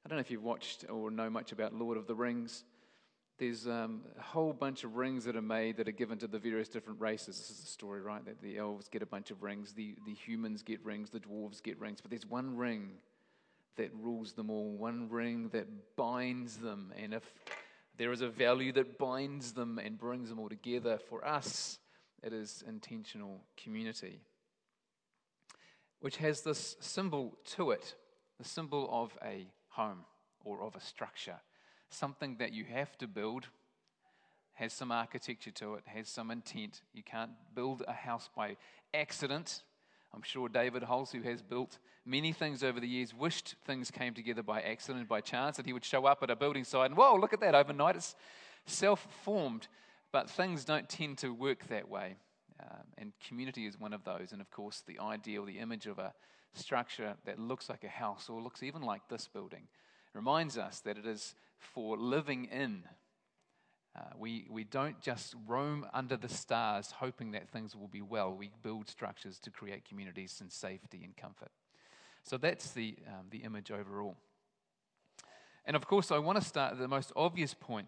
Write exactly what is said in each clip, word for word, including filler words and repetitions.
I don't know if you've watched or know much about Lord of the Rings. There's um, a whole bunch of rings that are made that are given to the various different races. This is the story, right? That the elves get a bunch of rings, the, the humans get rings, the dwarves get rings. But there's one ring that rules them all, one ring that binds them. And if there is a value that binds them and brings them all together, for us, it is intentional community, which has this symbol to it, the symbol of a home or of a structure. Something that you have to build, has some architecture to it, has some intent. You can't build a house by accident. I'm sure David Hulse, who has built many things over the years, wished things came together by accident, by chance, that he would show up at a building site and, whoa, look at that, overnight it's self-formed. But things don't tend to work that way. Um, and community is one of those. And of course, the ideal, the image of a structure that looks like a house or looks even like this building reminds us that it is for living in. Uh, we, we don't just roam under the stars hoping that things will be well. We build structures to create communities and safety and comfort. So that's the, um, the image overall. And of course, I want to start at the most obvious point.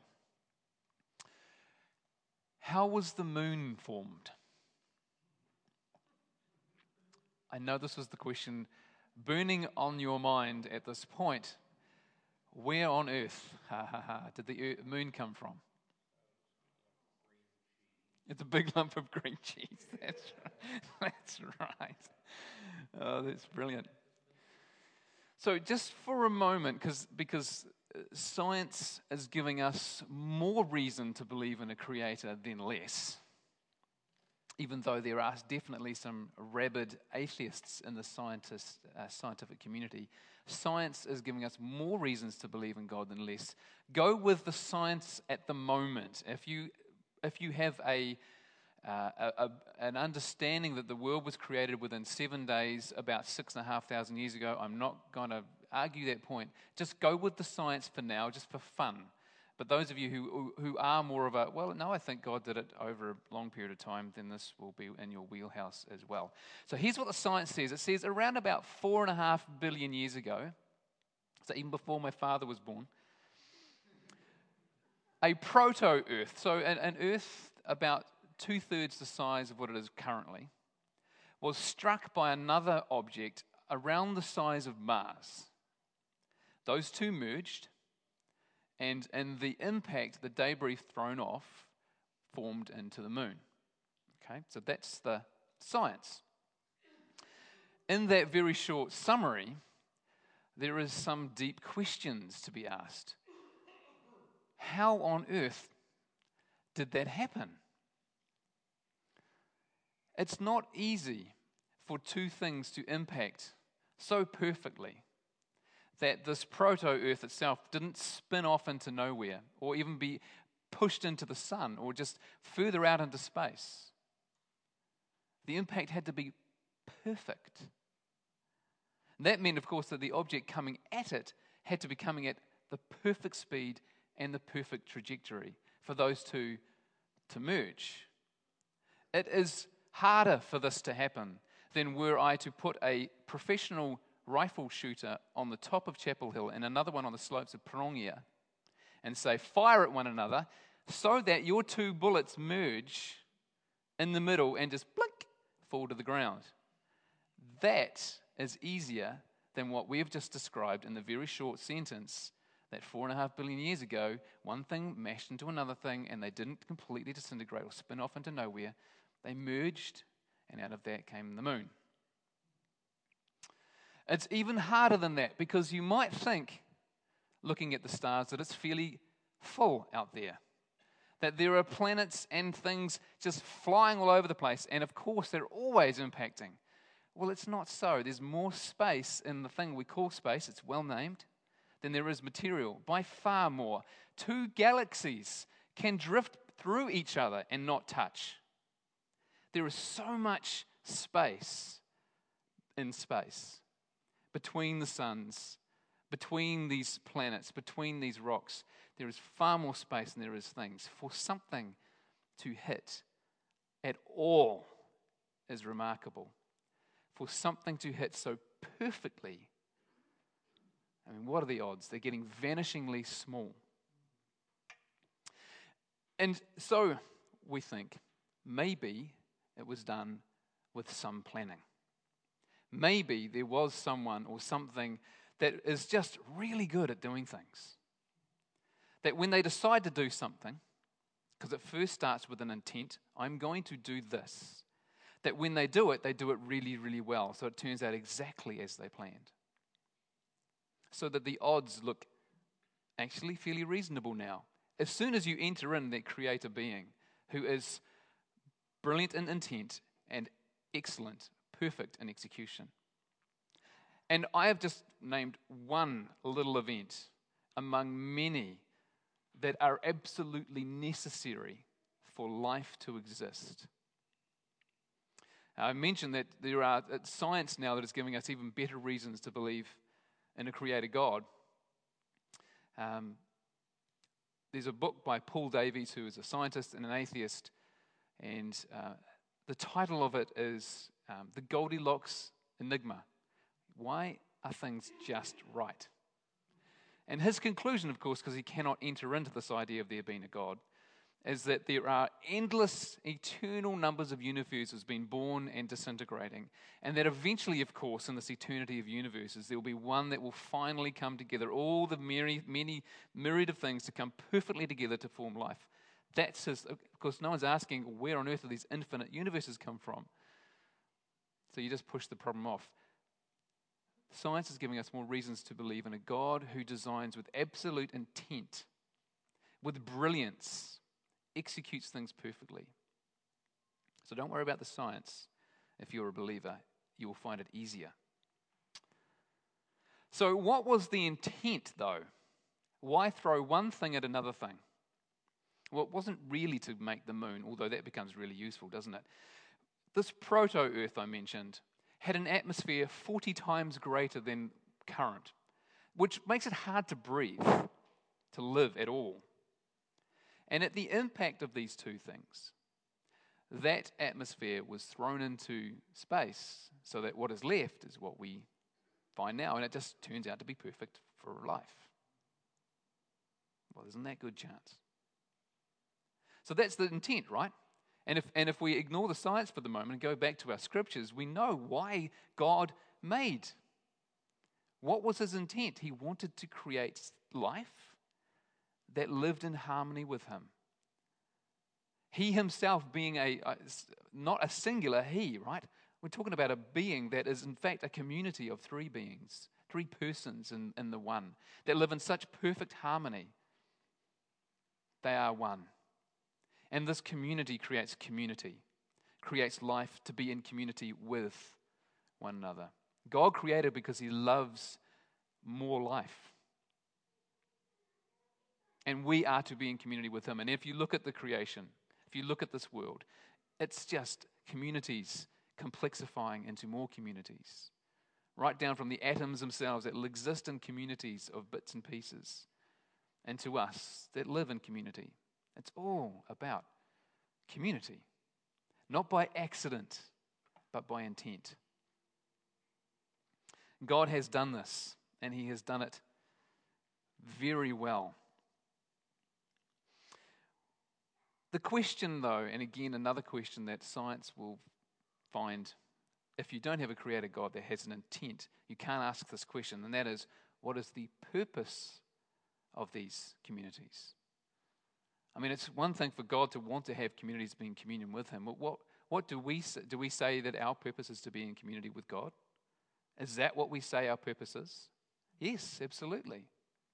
How was the moon formed? I know this was the question burning on your mind at this point. Where on earth ha, ha, ha, did the earth, moon come from? It's a big lump of green cheese. That's right. That's right. Oh, that's brilliant. So just for a moment, because because science is giving us more reason to believe in a creator than less, even though there are definitely some rabid atheists in the scientist, uh, scientific community, science is giving us more reasons to believe in God than less. Go with the science at the moment. If you if you have a, uh, a, a an understanding that the world was created within seven days, about six and a half thousand years ago, I'm not going to argue that point. Just go with the science for now, just for fun. But those of you who who are more of a, well, no, I think God did it over a long period of time, then this will be in your wheelhouse as well. So here's what the science says. It says around about four and a half billion years ago, so even before my father was born, a proto-Earth, so an, an Earth about two-thirds the size of what it is currently, was struck by another object around the size of Mars. Those two merged, and in the impact, the debris thrown off formed into the moon. Okay, so that's the science. In that very short summary, there is some deep questions to be asked. How on earth did that happen? It's not easy for two things to impact so perfectly that this proto-Earth itself didn't spin off into nowhere or even be pushed into the sun or just further out into space. The impact had to be perfect. And that meant, of course, that the object coming at it had to be coming at the perfect speed and the perfect trajectory for those two to merge. It is harder for this to happen than were I to put a professional rifle shooter on the top of Chapel Hill and another one on the slopes of Prongia and say, fire at one another so that your two bullets merge in the middle and just blink, fall to the ground. That is easier than what we have just described in the very short sentence that four and a half billion years ago, one thing mashed into another thing and they didn't completely disintegrate or spin off into nowhere. They merged, and out of that came the moon. It's even harder than that because you might think, looking at the stars, that it's fairly full out there. That there are planets and things just flying all over the place, and of course they're always impacting. Well, it's not so. There's more space in the thing we call space, it's well named, than there is material, by far more. Two galaxies can drift through each other and not touch. There is so much space in space, between the suns, between these planets, between these rocks. There is far more space than there is things. For something to hit at all is remarkable. For something to hit so perfectly I mean, what are the odds? They're getting vanishingly small. And so we think maybe it was done with some planning. Maybe there was someone or something that is just really good at doing things. That when they decide to do something, because it first starts with an intent, I'm going to do this. That when they do it, they do it really, really well. So it turns out exactly as they planned. So that the odds look actually fairly reasonable now. As soon as you enter in that creator being who is brilliant in intent and excellent, perfect in execution. And I have just named one little event among many that are absolutely necessary for life to exist. I mentioned that there are it's science now that is giving us even better reasons to believe in a creator God. Um, there's a book by Paul Davies, who is a scientist and an atheist, and uh, the title of it is um, The Goldilocks Enigma. Why are things just right? And his conclusion, of course, because he cannot enter into this idea of there being a God, is that there are endless, eternal numbers of universes being born and disintegrating, and that eventually, of course, in this eternity of universes, there will be one that will finally come together, all the many, many myriad of things to come perfectly together to form life. That's his, of course, no one's asking where on earth do these infinite universes come from. So you just push the problem off. Science is giving us more reasons to believe in a God who designs with absolute intent, with brilliance, executes things perfectly. So don't worry about the science. If you're a believer, you will find it easier. So what was the intent, though? Why throw one thing at another thing? Well, it wasn't really to make the moon, although that becomes really useful, doesn't it? This proto-Earth I mentioned had an atmosphere forty times greater than current, which makes it hard to breathe, to live at all. And at the impact of these two things, that atmosphere was thrown into space so that what is left is what we find now, and it just turns out to be perfect for life. Well, isn't that good chance? So that's the intent, right? And if, and if we ignore the science for the moment and go back to our scriptures, we know why God made. What was his intent? He wanted to create life that lived in harmony with him. He himself being a, a, not a singular he, right? We're talking about a being that is in fact a community of three beings, three persons in, in the one, that live in such perfect harmony. They are one. And this community creates community, creates life to be in community with one another. God created because he loves more life. And we are to be in community with him. And if you look at the creation, if you look at this world, it's just communities complexifying into more communities. Right down from the atoms themselves that will exist in communities of bits and pieces, and to us that live in community. It's all about community. Not by accident, but by intent. God has done this, and he has done it very well. The question, though, and again, another question that science will find, if you don't have a creator God that has an intent, you can't ask this question, and that is, what is the purpose of these communities? I mean, it's one thing for God to want to have communities be in communion with him. But what, what do we say? Do we say that our purpose is to be in community with God? Is that what we say our purpose is? Yes, absolutely.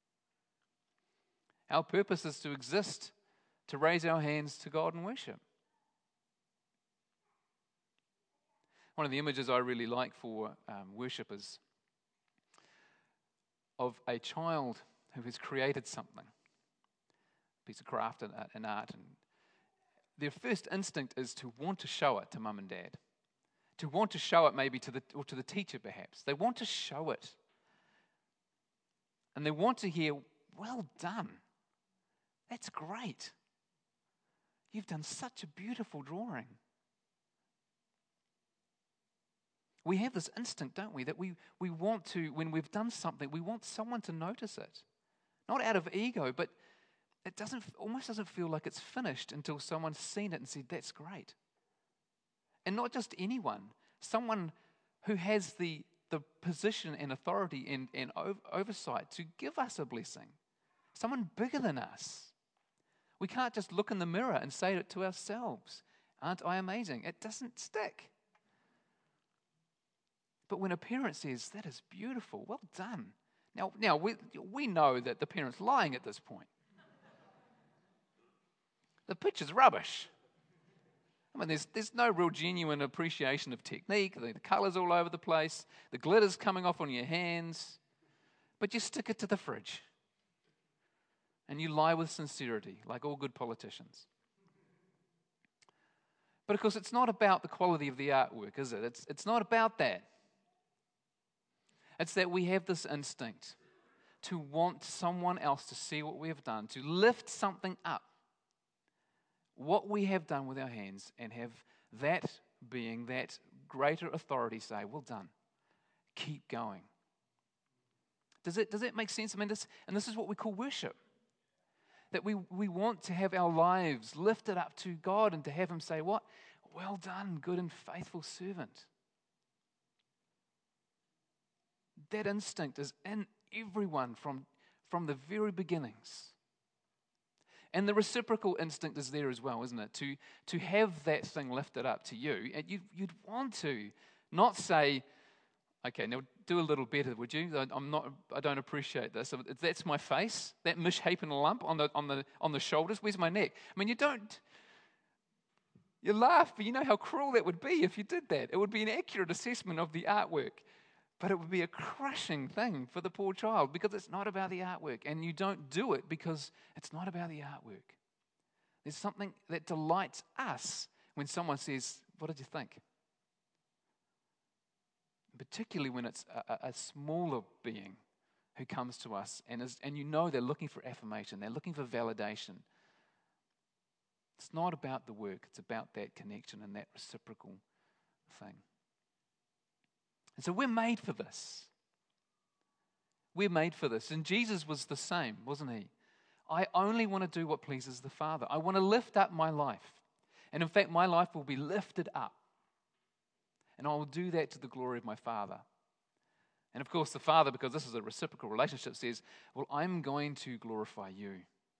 Our purpose is to exist, to raise our hands to God and worship. One of the images I really like for um, worship is of a child who has created something. Piece of craft and, and art, and their first instinct is to want to show it to mum and dad, to want to show it maybe to the or to the teacher perhaps. They want to show it, and they want to hear, "Well done, that's great. You've done such a beautiful drawing." We have this instinct, don't we, that we, we want to, when we've done something, we want someone to notice it. Not out of ego, but it doesn't almost doesn't feel like it's finished until someone's seen it and said, that's great. And not just anyone, someone who has the, the position and authority and, and oversight to give us a blessing. Someone bigger than us. We can't just look in the mirror and say it to ourselves. Aren't I amazing? It doesn't stick. But when a parent says, that is beautiful, well done. Now, now we, we know that the parent's lying at this point. The picture's rubbish. I mean, there's, there's no real genuine appreciation of technique. The, the colour's all over the place. The glitter's coming off on your hands. But you stick it to the fridge. And you lie with sincerity, like all good politicians. But of course, it's not about the quality of the artwork, is it? It's, it's not about that. It's that we have this instinct to want someone else to see what we have done, to lift something up, what we have done with our hands, and have that being, that greater authority say, well done, keep going. Does it, does it make sense? I mean, this, and this is what we call worship. That we, we want to have our lives lifted up to God and to have Him say, what? Well done, good and faithful servant. That instinct is in everyone from, from the very beginnings. And the reciprocal instinct is there as well, isn't it? To, to have that thing lifted up to you, and you, you'd want to not say, okay, now do a little better, would you? I'm not. I don't appreciate this. That's my face. That misshapen lump on the on the on the shoulders. Where's my neck? I mean, you don't. You laugh, but you know how cruel that would be if you did that. It would be an accurate assessment of the artwork, but it would be a crushing thing for the poor child because it's not about the artwork, and you don't do it because it's not about the artwork. There's something that delights us when someone says, "What did you think?" Particularly when it's a, a smaller being who comes to us and is, and you know they're looking for affirmation, they're looking for validation. It's not about the work, it's about that connection and that reciprocal thing. And so we're made for this. We're made for this. And Jesus was the same, wasn't He? I only want to do what pleases the Father. I want to lift up my life. And in fact, my life will be lifted up. And I will do that to the glory of my Father. And of course, the Father, because this is a reciprocal relationship, says, well, I'm going to glorify you.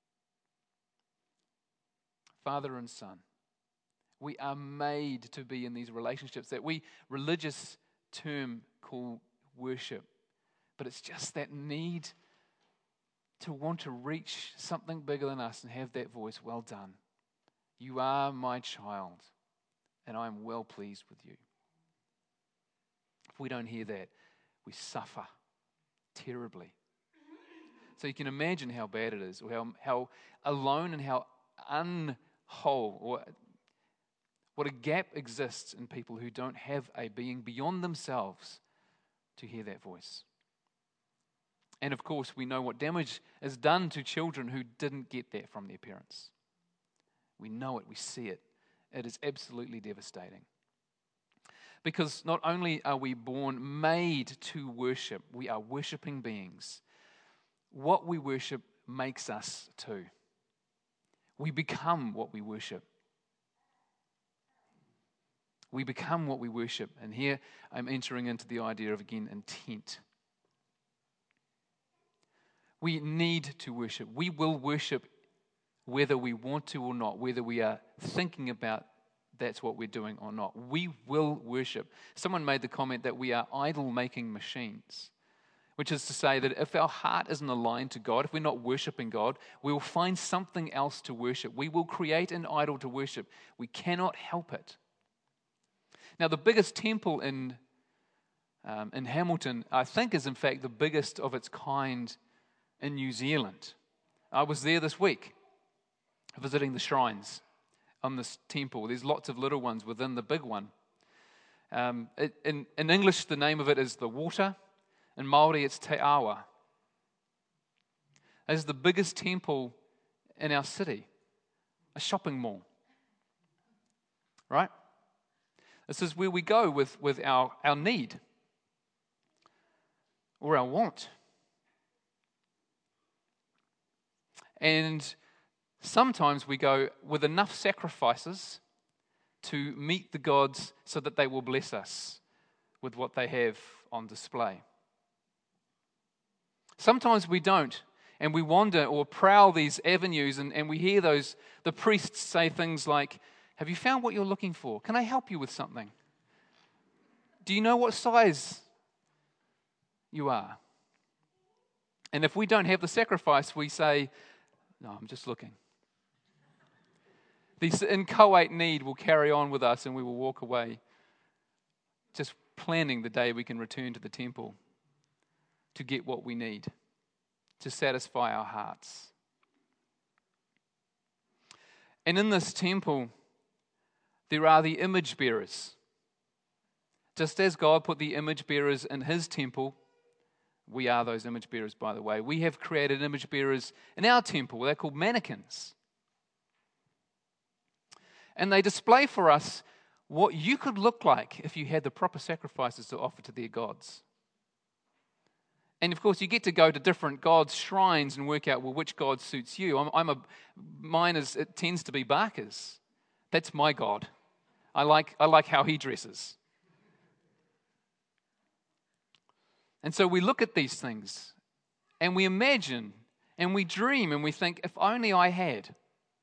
Father and Son. We are made to be in these relationships that we, religious term, call worship. But it's just that need to want to reach something bigger than us and have that voice, well done. You are my child, and I am well pleased with you. If we don't hear that, we suffer terribly. So you can imagine how bad it is, or how, how alone and how unwhole, or what a gap exists in people who don't have a being beyond themselves to hear that voice. And of course, we know what damage is done to children who didn't get that from their parents. We know it, we see it. It is absolutely devastating. Because not only are we born made to worship, we are worshiping beings. What we worship makes us too. We become what we worship. We become what we worship. And here I'm entering into the idea of, again, intent. We need to worship. We will worship whether we want to or not, whether we are thinking about that's what we're doing or not. We will worship. Someone made the comment that we are idol-making machines, which is to say that if our heart isn't aligned to God, if we're not worshiping God, we will find something else to worship. We will create an idol to worship. We cannot help it. Now, the biggest temple in, um, in Hamilton, I think, is in fact the biggest of its kind in New Zealand. I was there this week visiting the shrines on this temple. There's lots of little ones within the big one. Um, it, in, in English, the name of it is the Water. In Māori, it's Te Awa. It's the biggest temple in our city, a shopping mall, right? This is where we go with, with our, our need or our want. And sometimes we go with enough sacrifices to meet the gods so that they will bless us with what they have on display. Sometimes we don't, and we wander or prowl these avenues, and, and we hear those the priests say things like, have you found what you're looking for? Can I help you with something? Do you know what size you are? And if we don't have the sacrifice, we say, no, I'm just looking. This inchoate need will carry on with us, and we will walk away just planning the day we can return to the temple to get what we need, to satisfy our hearts. And in this temple, there are the image bearers. Just as God put the image bearers in his temple, we are those image bearers, by the way. We have created image bearers in our temple. They're called mannequins. And they display for us what you could look like if you had the proper sacrifices to offer to their gods. And of course, you get to go to different gods' shrines and work out, well, which god suits you. I'm, I'm a, mine is, it tends to be Bacchus. That's my god. I like, I like how he dresses. And so we look at these things and we imagine and we dream and we think, if only I had.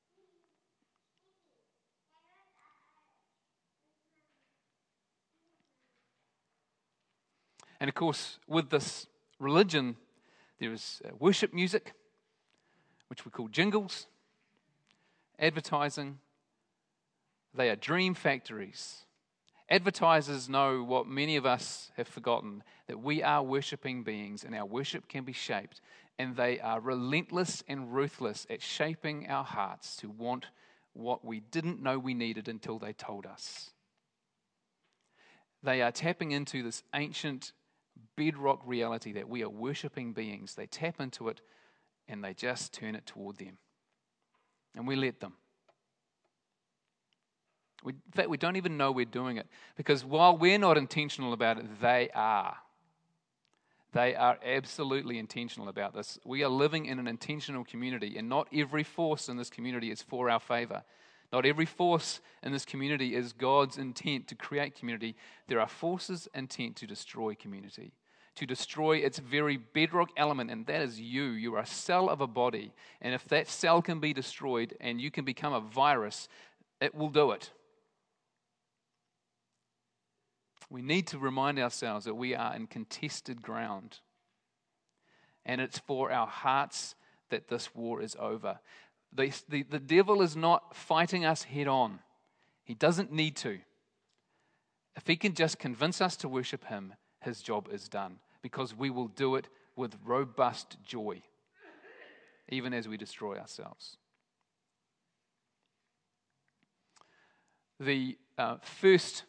And of course, with this religion, there is worship music, which we call jingles, advertising. They are dream factories. Advertisers know what many of us have forgotten, that we are worshipping beings and our worship can be shaped, and they are relentless and ruthless at shaping our hearts to want what we didn't know we needed until they told us. They are tapping into this ancient bedrock reality that we are worshipping beings. They tap into it and they just turn it toward them. And we let them. We, in fact, we don't even know we're doing it, because while we're not intentional about it, they are. They are absolutely intentional about this. We are living in an intentional community, and not every force in this community is for our favor. Not every force in this community is God's intent to create community. There are forces intent to destroy community, to destroy its very bedrock element, and that is you. You are a cell of a body, and if that cell can be destroyed and you can become a virus, it will do it. We need to remind ourselves that we are in contested ground, and it's for our hearts that this war is over. The, the, the devil is not fighting us head on. He doesn't need to. If he can just convince us to worship him, his job is done, because we will do it with robust joy, even as we destroy ourselves. The uh, first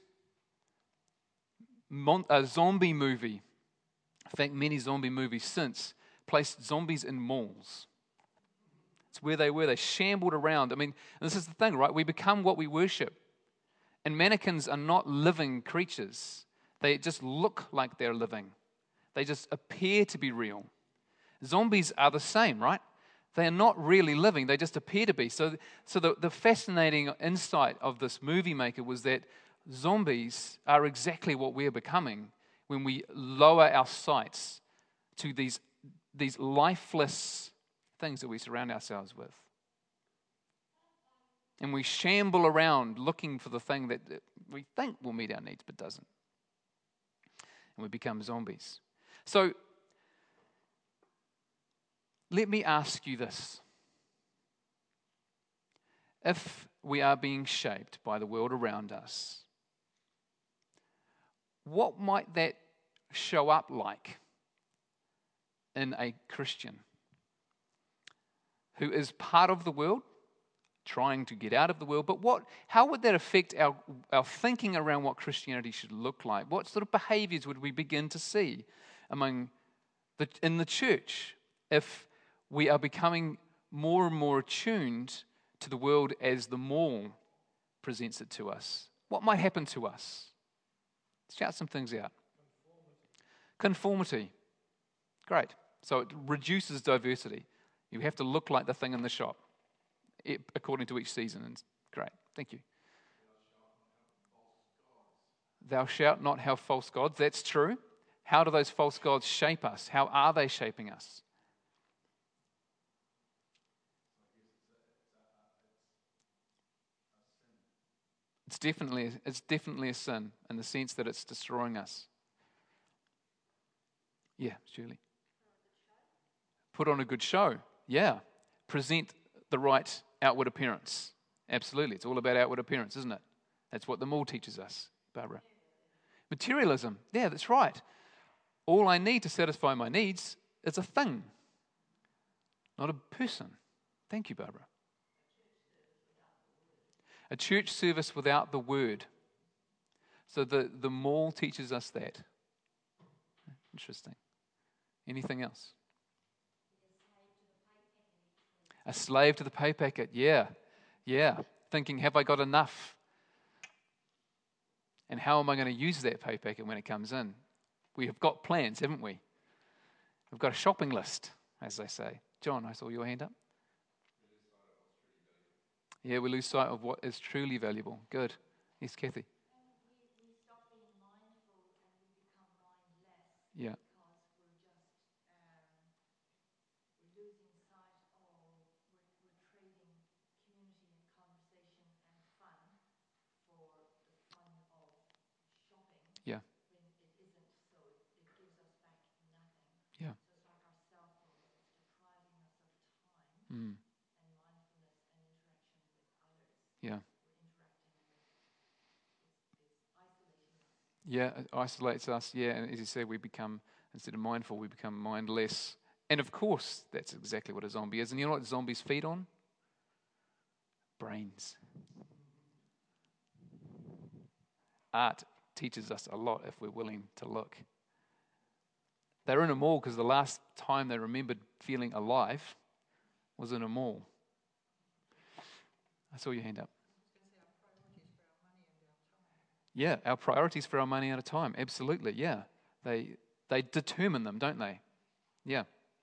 mon- uh, zombie movie, in fact, many zombie movies since, placed zombies in malls. It's where they were. They shambled around. I mean, this is the thing, right? We become what we worship. And mannequins are not living creatures. They just look like they're living. They just appear to be real. Zombies are the same, right? They are not really living. They just appear to be. So, so the, the fascinating insight of this movie maker was that zombies are exactly what we're becoming when we lower our sights to these, these lifeless things that we surround ourselves with. And we shamble around looking for the thing that we think will meet our needs but doesn't. And we become zombies. So, let me ask you this. If we are being shaped by the world around us, what might that show up like in a Christian who is part of the world, trying to get out of the world? But what? How would that affect our, our thinking around what Christianity should look like? What sort of behaviors would we begin to see among the, in the church if we are becoming more and more attuned to the world as the mall presents it to us? What might happen to us? Shout some things out. Conformity. Great. So it reduces diversity. You have to look like the thing in the shop, it, according to each season. And great. Thank you. Thou shalt not have false gods. That's true. How do those false gods shape us? How are they shaping us? It's definitely, it's definitely a sin in the sense that it's destroying us. Yeah, Shirley. Put on a good show. Yeah. Present the right outward appearance. Absolutely. It's all about outward appearance, isn't it? That's what the mall teaches us, Barbara. Materialism. Yeah, that's right. All I need to satisfy my needs is a thing, not a person. Thank you, Barbara. A church service without the word. So the, the mall teaches us that. Interesting. Anything else? A slave to the pay packet. Yeah. Yeah. Thinking, have I got enough? And how am I going to use that pay packet when it comes in? We have got plans, haven't we? We've got a shopping list, as they say. John, I saw your hand up. Yeah, we lose sight of what is truly valuable. Good. Yes, Kathy. And we, we stop being mindful and we become mindless. Yeah. Because we're just um, we're losing sight of we're, we're trading community and conversation and fun for the fun of shopping. Yeah. When it isn't, so it, it gives us back nothing. Yeah. So it's like our cell phones. It's depriving us of time. Mm. And mindfulness and interaction with others. Yeah. We're interacting with, it's, it's isolating us. Yeah, it isolates us. Yeah, and as you said, we become, instead of mindful, we become mindless. And of course, that's exactly what a zombie is. And you know what zombies feed on? Brains. Art teaches us a lot if we're willing to look. They were in a mall because the last time they remembered feeling alive was in a mall. I saw your hand up. Yeah, our priorities for our money and our time. Absolutely, yeah. They they determine them, don't they? Yeah.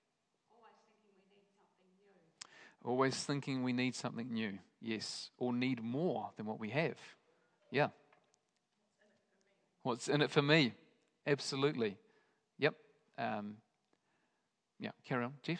Always thinking we need something new. Yes. Or need more than what we have. Yeah. What's in it for me? Absolutely. Yep. Um, yeah, carry on. Jeff?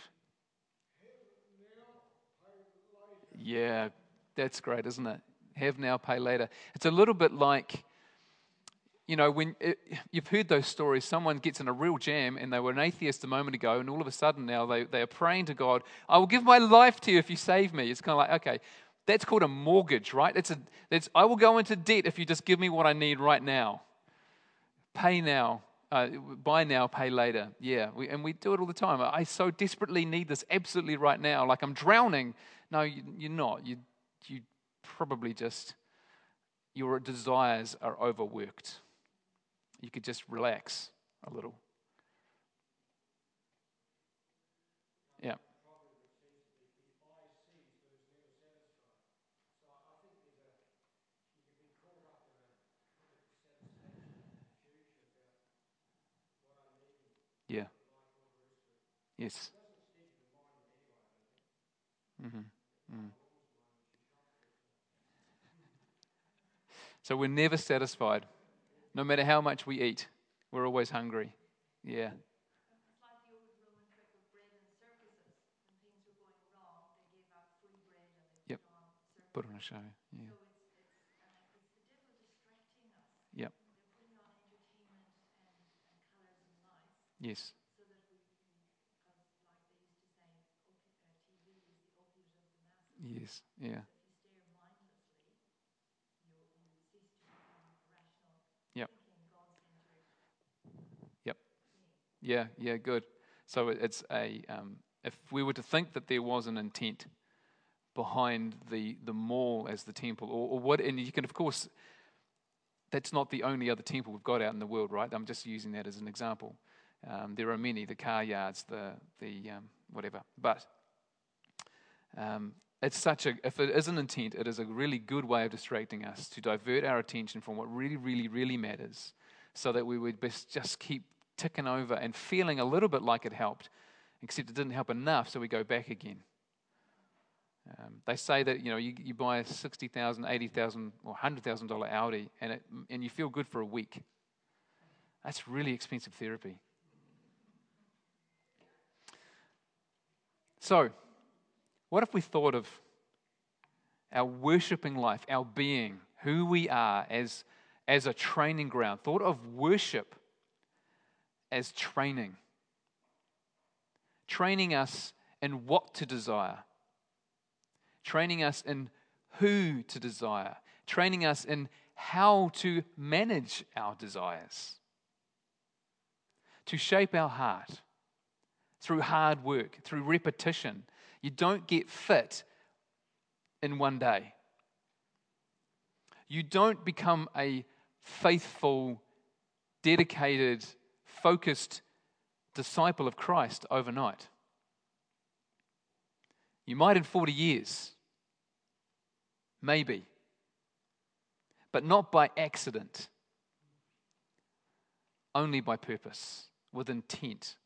Yeah, that's great, isn't it? Have now, pay later. It's a little bit like, you know, when it, you've heard those stories, someone gets in a real jam and they were an atheist a moment ago and all of a sudden now they, they are praying to God, I will give my life to you if you save me. It's kind of like, okay, that's called a mortgage, right? It's a, that's, I will go into debt if you just give me what I need right now. Pay now, uh, buy now, pay later. Yeah, we, and we do it all the time. I so desperately need this absolutely right now, like I'm drowning. No, you, you're not. You, you probably just, your desires are overworked. You could just relax a little. Yeah. Yeah. Yes. Mm-hmm. Mm. So we're never satisfied. No matter how much we eat, we're always hungry. Yeah. It's like the old Roman trick of bread and circuses. When things were going wrong, they gave out free bread and they Yep. put on circuses. Put on a show. Yeah. So it's it's uh, it's the devil distracting us. Yep. They're putting on entertainment and, and colors and lights. Yes. So that we, because like they used to say, opi- uh, T V is the opiate of the masses. Yes. Yeah. So if you stare mindlessly, you you cease to become a rational, Yep. thinking, God-centered Yep. being. Yeah. Yeah. Good. So it's a um, if we were to think that there was an intent behind the the mall as the temple, or, or what, and you can of course, that's not the only other temple we've got out in the world, right? I'm just using that as an example. Um, there are many, the car yards, the the um, whatever. But um, it's such a, if it is an intent, it is a really good way of distracting us to divert our attention from what really, really, really matters, so that we would best just keep ticking over and feeling a little bit like it helped, except it didn't help enough, so we go back again. Um, they say that, you know, you, you buy a sixty thousand dollars, eighty thousand dollars, or one hundred thousand dollars Audi, and, it, and you feel good for a week. That's really expensive therapy. So, what if we thought of our worshiping life, our being, who we are as, as a training ground, thought of worship as training. Training us in what to desire. Training us in who to desire. Training us in how to manage our desires. To shape our heart through hard work, through repetition. You don't get fit in one day. You don't become a faithful, dedicated, focused disciple of Christ overnight. You might in forty years, maybe, but not by accident, only by purpose, with intent.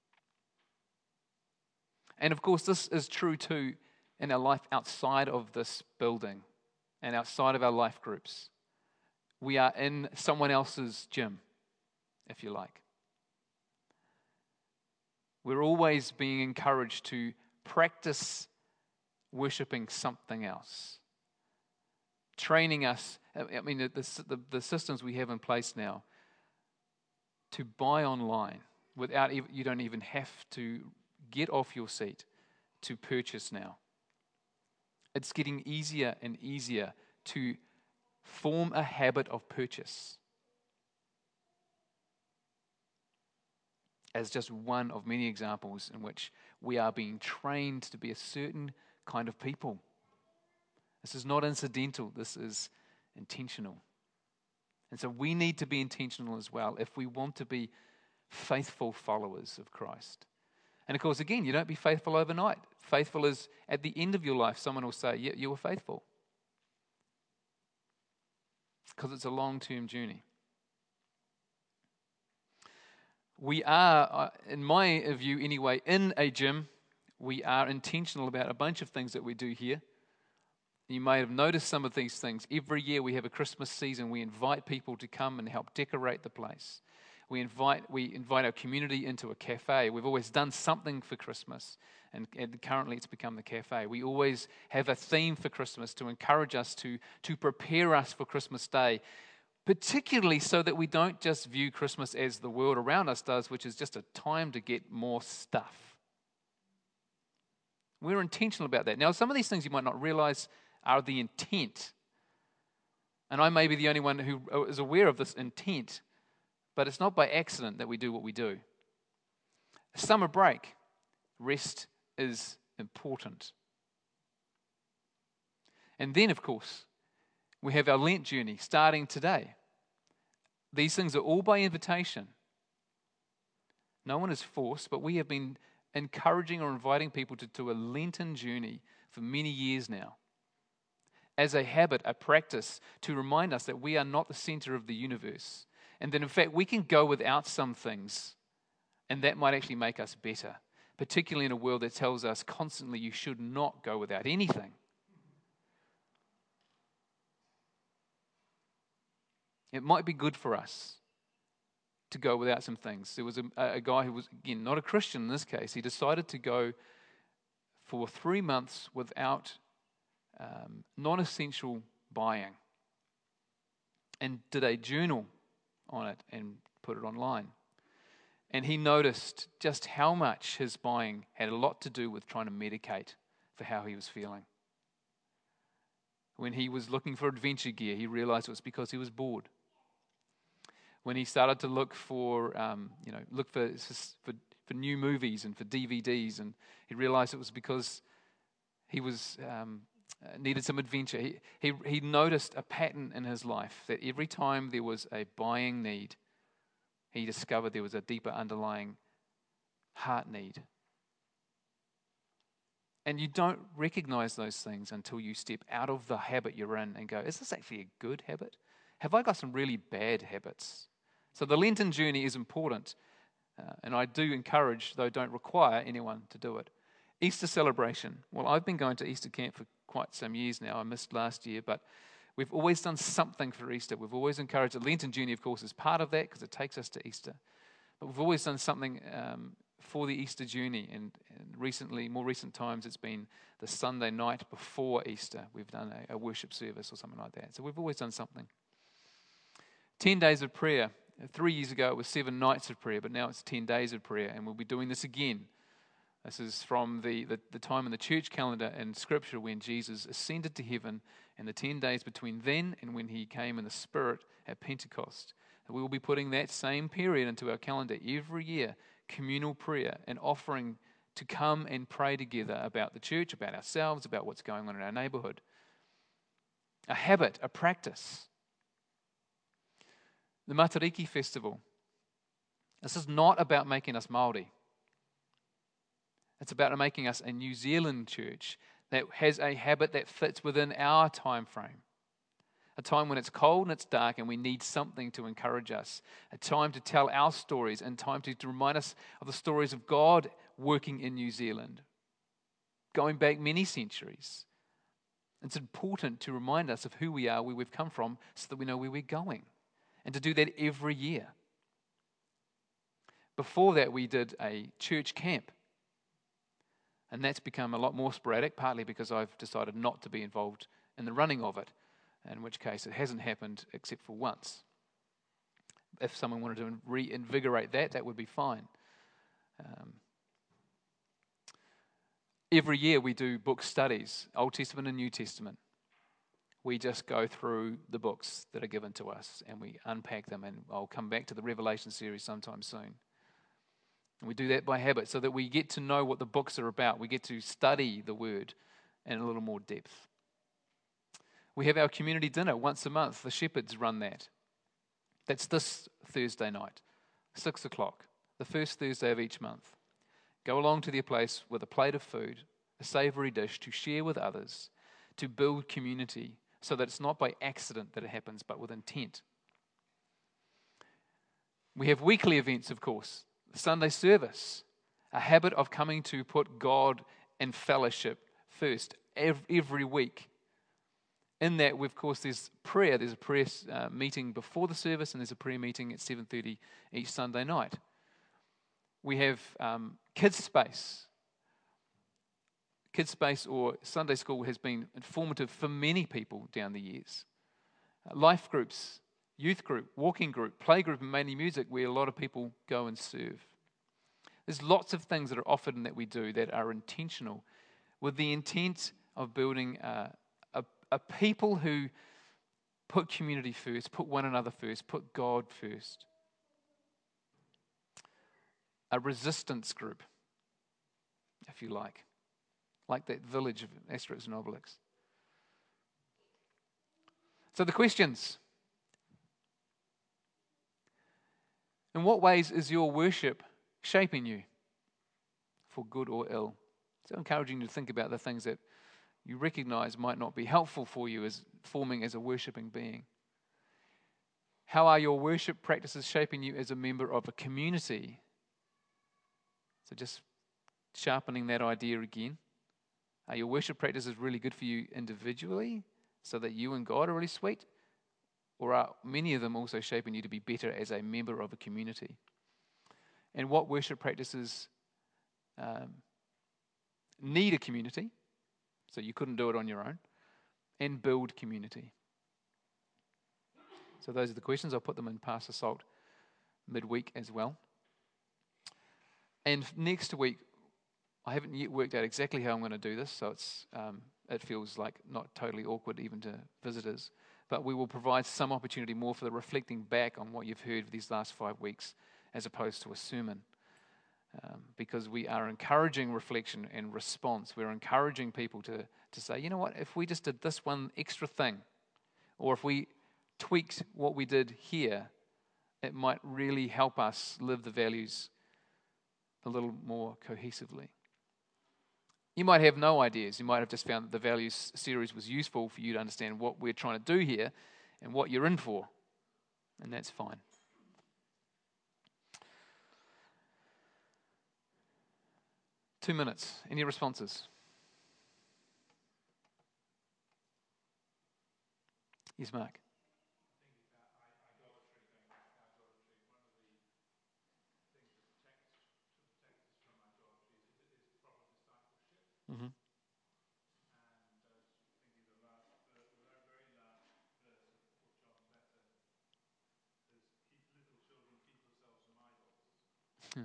And of course, this is true too in our life outside of this building and outside of our life groups. We are in someone else's gym, if you like. We're always being encouraged to practice worshiping something else. Training us, I mean, the, the, the systems we have in place now to buy online without, you don't even have to get off your seat to purchase now. It's getting easier and easier to form a habit of purchase. As just one of many examples in which we are being trained to be a certain kind of people. This is not incidental, this is intentional. And so we need to be intentional as well if we want to be faithful followers of Christ. And of course, again, you don't be faithful overnight. Faithful is at the end of your life, someone will say, yeah, you were faithful. Because it's a long-term journey. We are, in my view anyway, in a gym. We are intentional about a bunch of things that we do here. You may have noticed some of these things. Every year we have a Christmas season. We invite people to come and help decorate the place. We invite we invite our community into a cafe. We've always done something for Christmas, and, and currently it's become the cafe. We always have a theme for Christmas to encourage us to, to prepare us for Christmas Day, particularly so that we don't just view Christmas as the world around us does, which is just a time to get more stuff. We're intentional about that. Now, some of these things you might not realize are the intent. And I may be the only one who is aware of this intent, but it's not by accident that we do what we do. Summer break, rest is important. And then, of course, we have our Lent journey starting today. These things are all by invitation. No one is forced, but we have been encouraging or inviting people to, to a Lenten journey for many years now. As a habit, a practice to remind us that we are not the center of the universe. And that in fact we can go without some things, and that might actually make us better, particularly in a world that tells us constantly you should not go without anything. It might be good for us to go without some things. There was a, a guy who was, again, not a Christian in this case. He decided to go for three months without um, non-essential buying and did a journal on it and put it online. And he noticed just how much his buying had a lot to do with trying to medicate for how he was feeling. When he was looking for adventure gear, he realized it was because he was bored. When he started to look for, um, you know, look for, for for new movies and for D V Ds, and he realized it was because he was um, needed some adventure. He, he he noticed a pattern in his life that every time there was a buying need, he discovered there was a deeper underlying heart need. And you don't recognize those things until you step out of the habit you're in and go, is this actually a good habit? Have I got some really bad habits? So the Lenten journey is important, uh, and I do encourage, though don't require anyone to do it. Easter celebration. Well, I've been going to Easter camp for quite some years now. I missed last year, but we've always done something for Easter. We've always encouraged, the Lenten journey, of course, is part of that because it takes us to Easter. But we've always done something um, for the Easter journey, and, and recently, more recent times, it's been the Sunday night before Easter. We've done a, a worship service or something like that. So we've always done something. Ten days of prayer. Three years ago, it was seven nights of prayer, but now it's ten days of prayer, and we'll be doing this again. This is from the, the, the time in the church calendar and Scripture when Jesus ascended to heaven, and the ten days between then and when he came in the Spirit at Pentecost. And we will be putting that same period into our calendar every year, communal prayer and offering to come and pray together about the church, about ourselves, about what's going on in our neighborhood. A habit, a practice. The Matariki Festival. This is not about making us Māori. It's about making us a New Zealand church that has a habit that fits within our time frame. A time when it's cold and it's dark and we need something to encourage us. A time to tell our stories and time to, to remind us of the stories of God working in New Zealand, going back many centuries. It's important to remind us of who we are, where we've come from, so that we know where we're going. And to do that every year. Before that, we did a church camp. And that's become a lot more sporadic, partly because I've decided not to be involved in the running of it, in which case it hasn't happened except for once. If someone wanted to reinvigorate that, that would be fine. Um, every year we do book studies, Old Testament and New Testament. We just go through the books that are given to us and we unpack them, and I'll come back to the Revelation series sometime soon. And we do that by habit so that we get to know what the books are about. We get to study the Word in a little more depth. We have our community dinner once a month. The Shepherds run that. That's this Thursday night, six o'clock, the first Thursday of each month. Go along to their place with a plate of food, a savoury dish to share with others, to build community so that it's not by accident that it happens, but with intent. We have weekly events, of course. The Sunday service, a habit of coming to put God and fellowship first every week. In that, of course, there's prayer. There's a prayer uh, meeting before the service, and there's a prayer meeting at seven thirty each Sunday night. We have um, kids space. Kids space or Sunday school has been informative for many people down the years. Uh, life groups, youth group, walking group, play group, and mainly music, where a lot of people go and serve. There's lots of things that are offered and that we do that are intentional, with the intent of building a, a, a people who put community first, put one another first, put God first. A resistance group, if you like, like that village of Asterix and Obelix. So the questions. In what ways is your worship shaping you, for good or ill? So encouraging you to think about the things that you recognize might not be helpful for you as forming as a worshiping being. How are your worship practices shaping you as a member of a community? So just sharpening that idea again. Are your worship practices really good for you individually, so that you and God are really sweet? Or are many of them also shaping you to be better as a member of a community? And what worship practices um, need a community, so you couldn't do it on your own, and build community? So those are the questions. I'll put them in Pass the Salt midweek as well. And next week, I haven't yet worked out exactly how I'm going to do this, so it's um, it feels like not totally awkward even to visitors. But we will provide some opportunity more for the reflecting back on what you've heard these last five weeks as opposed to a sermon. Um, because we are encouraging reflection and response. We're encouraging people to, to say, you know what, if we just did this one extra thing, or if we tweaked what we did here, it might really help us live the values a little more cohesively. You might have no ideas. You might have just found that the values series was useful for you to understand what we're trying to do here and what you're in for. And that's fine. Two minutes. Any responses? Yes, Mark. Mm-hmm. Hmm.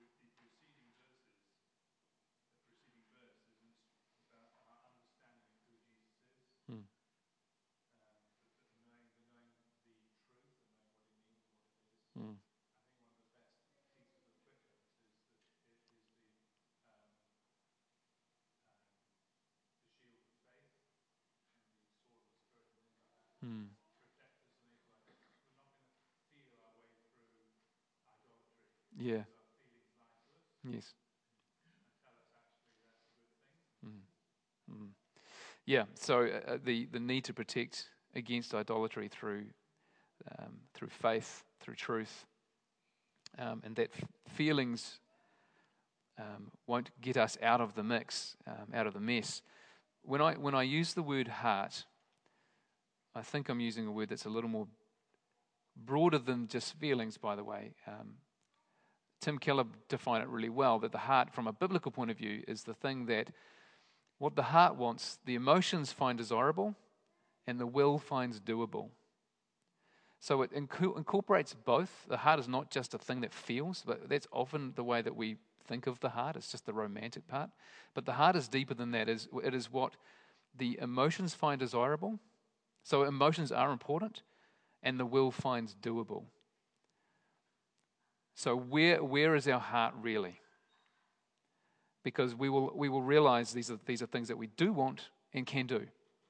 Hmm. Hmm. Hmm. Yeah. Yes. Mm. Mm. Yeah. So uh, the the need to protect against idolatry through um, through faith, through truth, um, and that f- feelings um, won't get us out of the mix, um, out of the mess. When I when I use the word heart, I think I'm using a word that's a little more broader than just feelings. By the way, um, Tim Keller defined it really well. That the heart, from a biblical point of view, is the thing that what the heart wants, the emotions find desirable, and the will finds doable. So it inco- incorporates both. The heart is not just a thing that feels, but that's often the way that we think of the heart. It's just the romantic part. But the heart is deeper than that. It is, it is what the emotions find desirable. So emotions are important, and the will finds doable. So where where is our heart really? Because we will we will realize these are these are things that we do want and can do.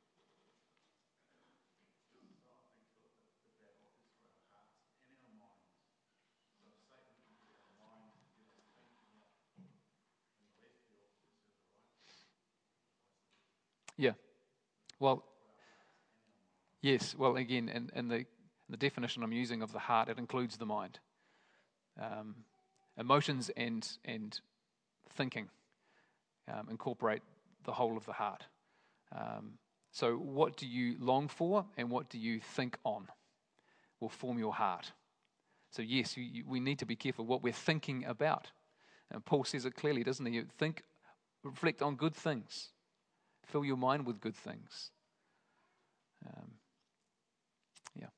Yeah. Well, yes. Well, again, in, in the the definition I'm using of the heart, it includes the mind, um, emotions, and and thinking um, incorporate the whole of the heart. Um, so, what do you long for, and what do you think on, will form your heart. So, yes, you, you, we need to be careful what we're thinking about. And Paul says it clearly, doesn't he? Think, reflect on good things. Fill your mind with good things. Um, yeah.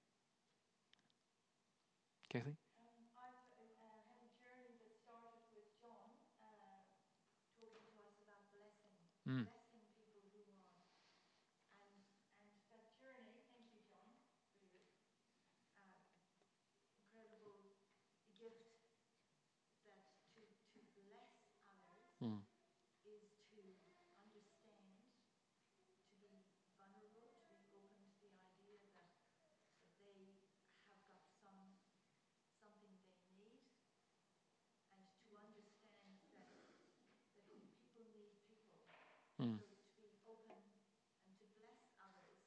Kathy? Um, I've uh, had a journey that started with John uh, talking to us about blessing, Mm. blessing people who are, and and that journey. Thank you, John. Very good. Uh, incredible gift that to to bless others Mm. is to understand, to be vulnerable, to be open to the idea that that they have got some something they need, and to understand that that people need people. Mm. So to be open and to bless others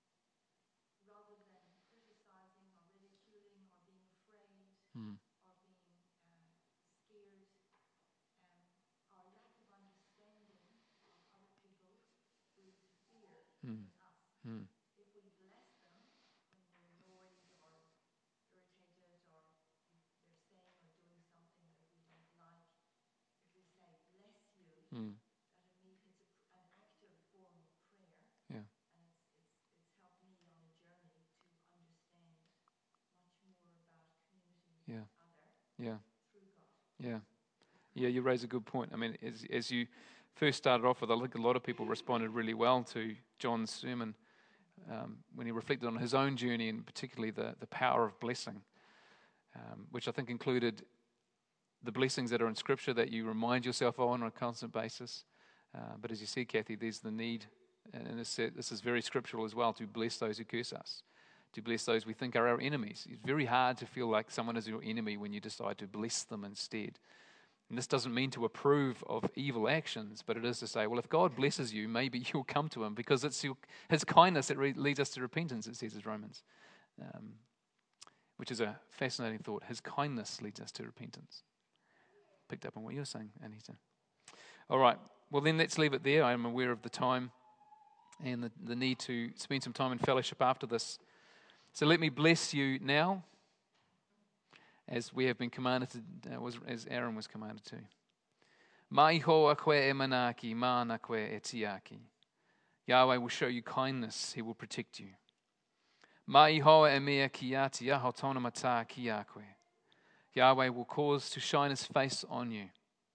rather than criticizing or ridiculing or being afraid Mm. or being uh, scared. Um, our lack of understanding of other people breeds fear Mm. in us. Mm. If we bless them when they're annoyed or irritated or if they're saying or doing something that we don't like, if we say, bless you, Mm. that immediately it's a, pr- an active form of prayer, Yeah. and it's, it's, it's helped me on a journey to understand much more about community Yeah. and other Yeah. through God. Yeah. Yeah, you raise a good point. I mean, as, as you first started off with, I think a lot of people responded really well to John's sermon um, when he reflected on his own journey and particularly the, the power of blessing, um, which I think included the blessings that are in Scripture that you remind yourself on on a constant basis. Uh, but as you said, Kathy, there's the need, and this, this is very scriptural as well, to bless those who curse us, to bless those we think are our enemies. It's very hard to feel like someone is your enemy when you decide to bless them instead. And this doesn't mean to approve of evil actions, but it is to say, well, if God blesses you, maybe you'll come to him because it's your, his kindness that re- leads us to repentance, it says in Romans, um, which is a fascinating thought. His kindness leads us to repentance. Picked up on what you're saying, Anita. All right. Well, then let's leave it there. I'm aware of the time and the, the need to spend some time in fellowship after this. So let me bless you now, as we have been commanded to, uh, was, as Aaron was commanded to. Mai hoa koe e manaki, mana koe e tiaki. Yahweh will show you kindness. He will protect you. Mai hoa e mea ki ati aho tona mata ki a koe. Yahweh will cause to shine his face on you.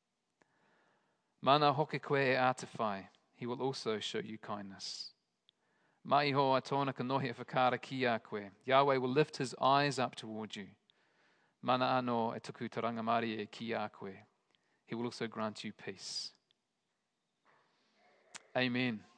Mana hoke koe e atawhai. He will also show you kindness. Mai hoa tona ka nohi e whakara ki a koe. Yahweh will lift his eyes up toward you. Mana ano e tuku tarangamari e ki a koe. He will also grant you peace. Amen.